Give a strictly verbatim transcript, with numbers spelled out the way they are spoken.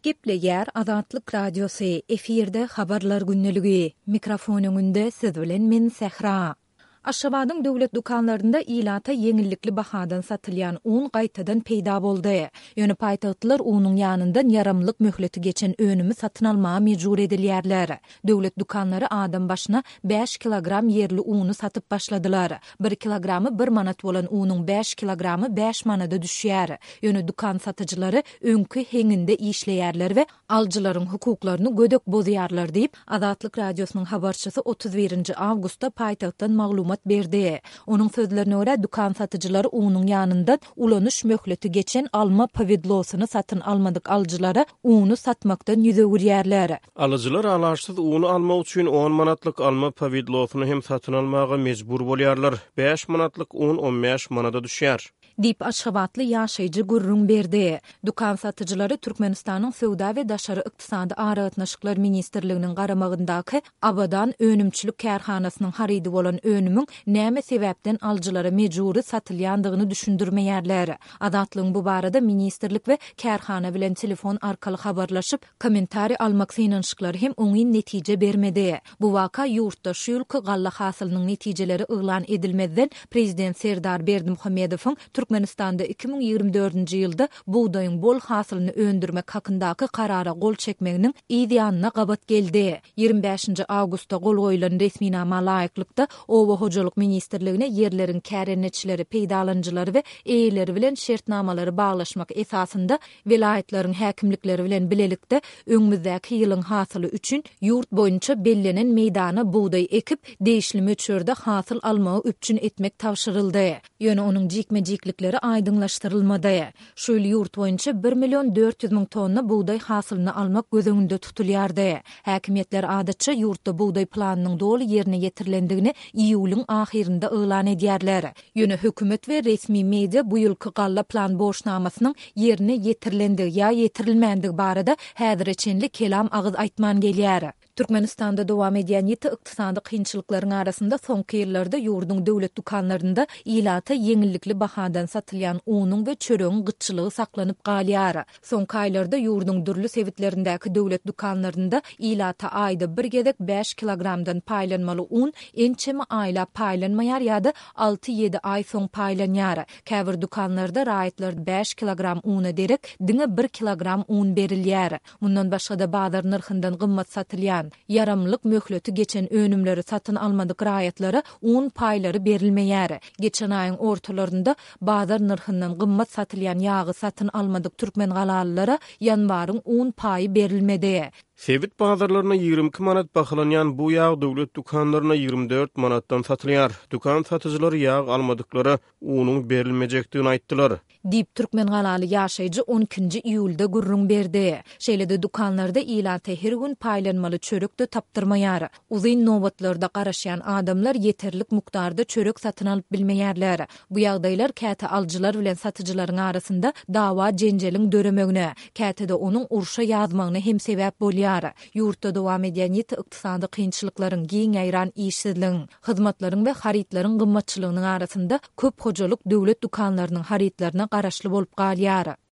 Gepleyer Azatlyk Radiosu efirde habarlar günneligi. Mikrofon önünde siz bilen men Sehra. Aşgabatyň döwlet dukanlarynda ilata yeňillikli bahadan satylýan un gaýtadan peýda boldy. Ýöne paýtagtlar unuň ýanyndan yaramlyk möhleti geçen önümi satyn almaga mejbur edilýärler. Döwlet dukanlary adam başyna beş kilogram yerli uny satyp başladylar. bir kilogramy bir manat bolan unyň beş kilogramy beş manada düşýär. Ýöne dukan satyjylary öňkü heňinde işleýärler we aljylaryň hukuklaryny gödök bozýarlar diýip Azatlyk Radiosynyň habarçysy otuz birinji awgustda paýtagtdan maglumat berdi. Onun sözlerine göre dukan satıcıları unun yanında ulanış möhleti geçen alma pavidlosyny satın almadık alıcılara unu satmaktan yüze gürýärler. Alıcılar alaçsız unu almak üçin on manatlyk alma pavidlosyny hem satın almaga mejbur bolýarlar. beş manatlyk un on beş manada düşýär. Dip Aşgabatly ýaşaýjy gurrun berdi. Dukan satyjylary Türkmenistanyň Sowda we Daşary ykdysady aragatnaşyklar ministrliginiň garamagyndaky Abadan önümçilik kärhanasynyň harydy bolan önümiň näme sebäpden aljylara mejburi satylýandygyny düşündirmeýärler. Adatlyň bu barada ministrlik we kärhana bilen telefon arkaly habarlaşyp kommentari almak synanşyklary hem oňy netije bermedi. Bu waka ýurtda şu ýylky galla hasylynyň netijeleri yglan edilmeden prezident Serdar Berdimuhammedowyň Türkmenistanda iki bin ýygrimi dördünji ýylda buğdaýyň bol hasylyny öndürmek hakyndaky karara gol çekmeginiň ideýanyna gabat geldi. ýygrimi beşinji awgustda gol goýulan resminama laýyklykda Owa hojalyk ministrligine yerleriň kärenetçileri, peýdalanjylary we eýleri bilen şertnamalary baglaşmak esasynda vilayetlaryň häkimlikleri bilen bilelikde öňümüzdäki ýylyň hasyly üçin ýurt boýunça bellenen meýdana buğdaý ekip değişli möçörde hasyl almagy üpçün etmek tawşyryldy. Ýöne onuň jikmejiklikleri aýdyňlaşdyrylmady. Şu ýyl ýurt boýunça bir milyon dört yüz miň tonna buğdaý hasylyny almak gözüňde tutulýardy. Häkimetler adatça ýurtda buğdaý planynyň doly ýerine ýetirilendigini iýulyň ahirinde ýylan edýärler. Ýöne hökümet we resmi media bu ýylky galla plan borçnamasynyň ýerine ýetirilendigi ýa ýetirilmänligi barada häzirçenli kelam agyz aýtman gelýär. Türkmenistanda dowam edýän ýeti ykdysady kynçylyklaryň arasynda soňky ýyllarda ýurdun döwlet dukanlarynda ilata yeňillikli bahadan satylýan unuň we çöregiň gytçylygy saklanyp galýar. Soňky aýlarda ýurdun dürli sewitlerindäki döwlet dukanlarynda ilata aýda bir gezek beş kilogramdan paýlanmaly un ençemi aýla paýlanmaýar ýa-da alty ýedi aý soň paýlanýar. Käbir dukanlarda raýatlar beş kilogram una derek diňe bir kilogram un berilýär. Mundan başga-da bazar narhyndan gymmat satylýan yaramlyk möhleti geçen önümleri satın almadık raýatlara un paýlary berilmeýär. Geçen aýyň ortalarynda bazar narhyndan gymmat satylýan ýagy satın almadık türkmen galalylara ýanwaryň un paýy berilmedi. Sewit bazarlaryna ýygrimi iki manat bahylanýan bu ýag döwlet dukanlaryna ýygrimi dört manatdan satylýar. Dukan satyjylary ýag almadykları unuň berilmejekdigini aýtdylar. Dip Türkmen galaly ýaşaýjy on ikinji iýulda gurrun berdi. Şeýlede dukanlarda ilata her gün paýlanmaly çörek de tapdyrmaýar. Uzyn nobatlarda garaşýan adamlar ýeterlik mukdarda çörek satyn alyp bilmeýärler. Bu ýagdaýlar käte aljylar bilen satyjylaryň arasynda dawa jenjeliň döremegine, käte de onuň urşa ýazmagyna hem sebäp bolýar. Ýurtda dowam edýän ýeti ykdysady kynçylyklaryň giň aýran işsizligiň, hyzmatlaryň we haritlaryň gymmatçylygynyň arasynda köp hojalyk döwlet dukanlarynyň haritlaryna garaşly bolup galýar.